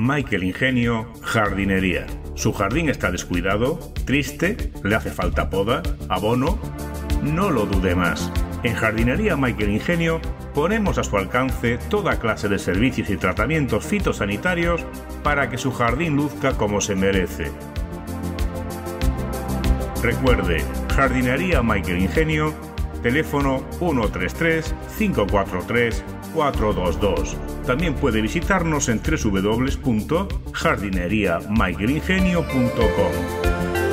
Michael Ingenio Jardinería. ¿Su jardín está descuidado? ¿Triste? ¿Le hace falta poda? ¿Abono? No lo dude más. En Jardinería Michael Ingenio ponemos a su alcance toda clase de servicios y tratamientos fitosanitarios para que su jardín luzca como se merece. Recuerde, Jardinería Michael Ingenio, teléfono 133-543-422. También puede visitarnos en www.jardineriamichaelingenio.com.